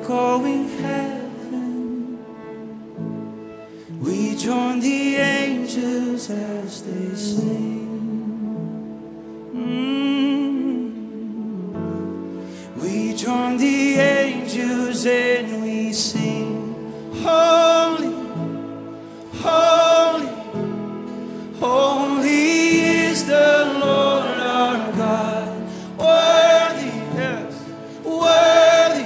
echoing heaven. We join the angels as they sing. We join the angels and we sing, holy, holy, holy is the Lord our God. Worthy, yes, worthy,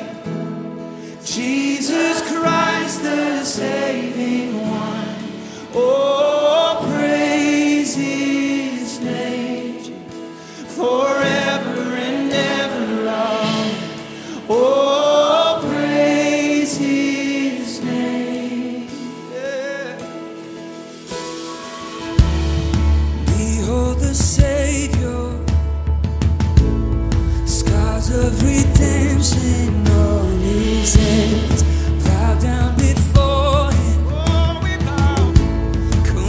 Jesus Christ the saving one. Oh, praise his name forever and ever long. Oh, praise his name. Yeah. Behold the Savior, scars of redemption on his hands. Bow down before him. Oh, we bow.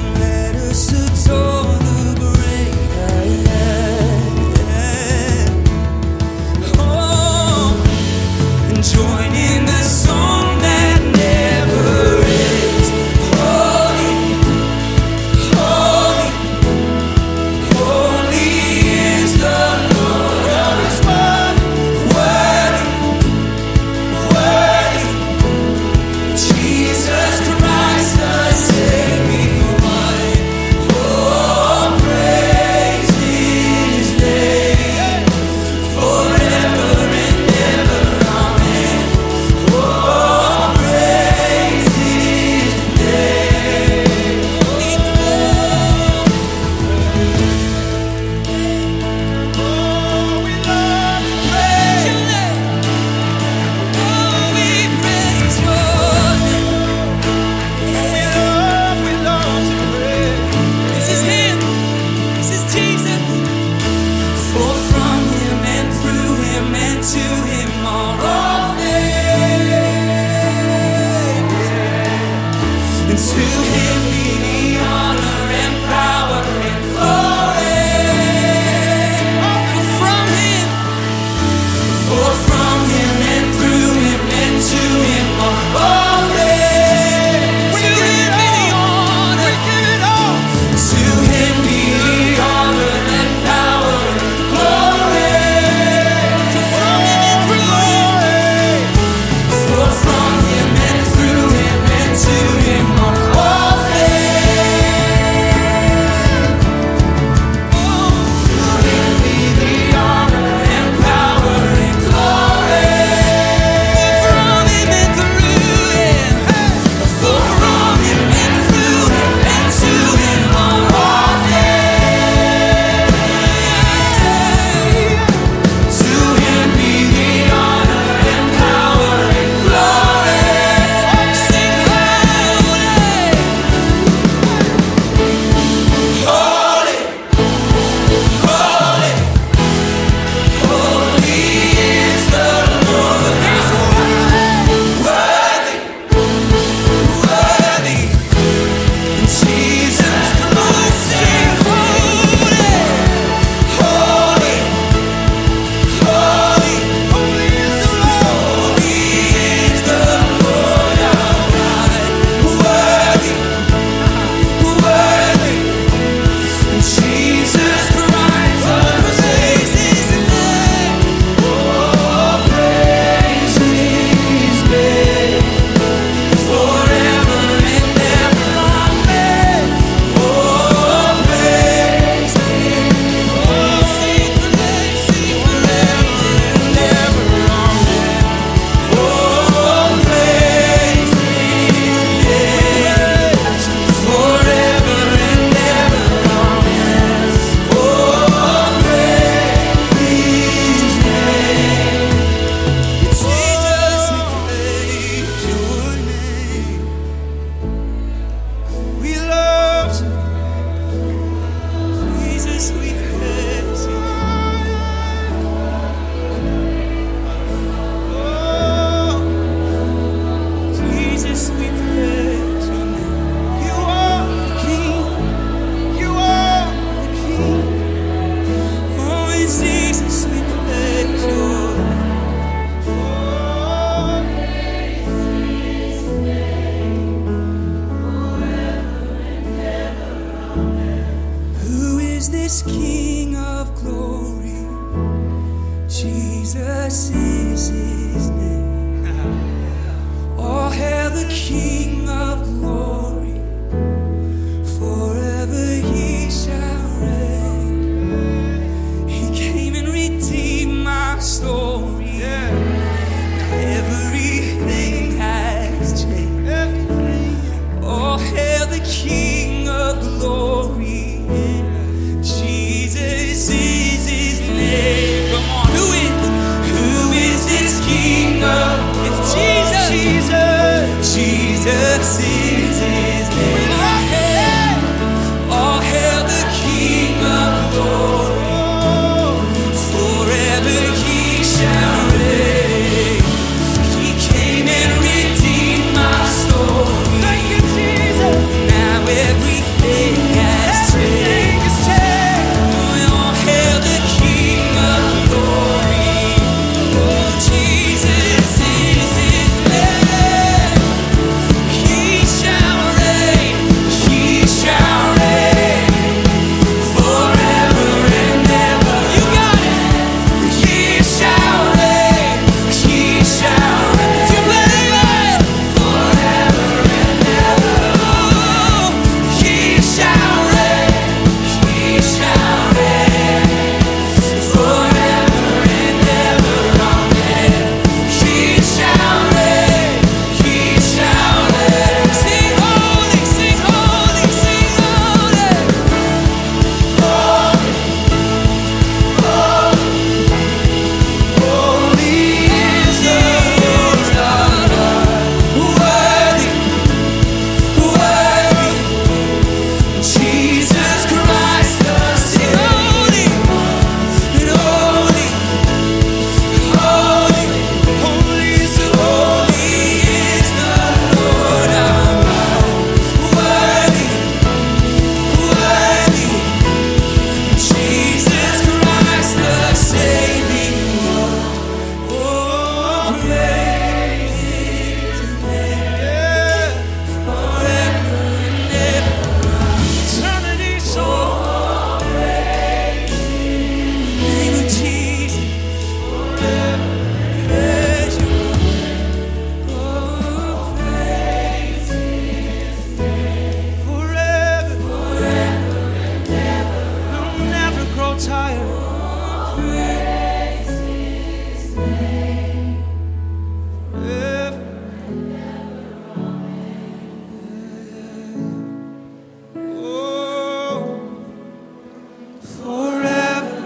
is King of glory. Jesus is his name. All hail the King of glory. Forever he shall reign. He came and redeemed my story. Everything has changed. All hail the King of glory. Jesus is his name. Come on, who is this King of? It's Jesus. Jesus is his name. All hail the King of glory. Forever he shall reign. He came and redeemed my story. Thank you, Jesus. Now everything has changed. All hail the King of glory. Oh, Jesus is his name. He shall reign. He shall reign forever and ever. You got it. He shall reign. He shall reign. If you believe it, forever and ever. Oh, he shall reign. He shall reign forever and ever. Amen. He shall reign. He shall reign. Sing holy, sing holy, sing holy. Holy is the Lord our God. Worthy, worthy, Jesus Christ the Son. Holy, holy, holy, holy is the Lord our God. Worthy, worthy, Jesus Christ the saving Lord. Oh, praise his name forever and ever. Eternity so praise the name of Jesus. Praise you. Oh, praise forever, forever. I'll never grow tired. Praise forever. Oh, forever.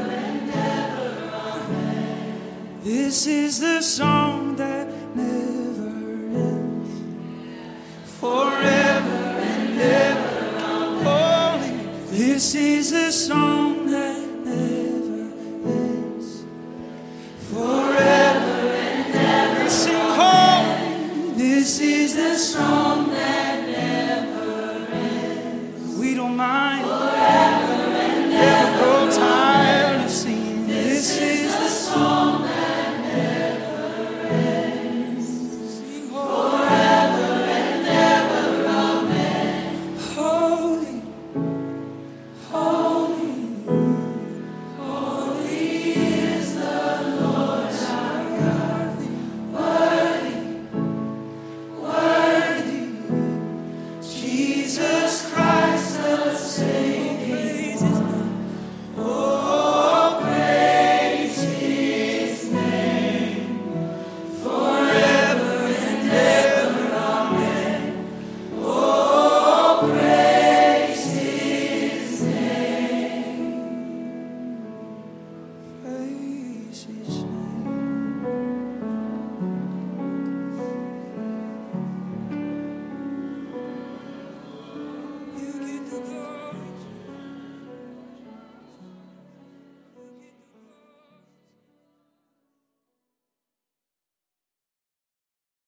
This is the song that never ends. Forever and ever. Holy. This is the song that never ends. Forever and ever. Sing holy. This is the song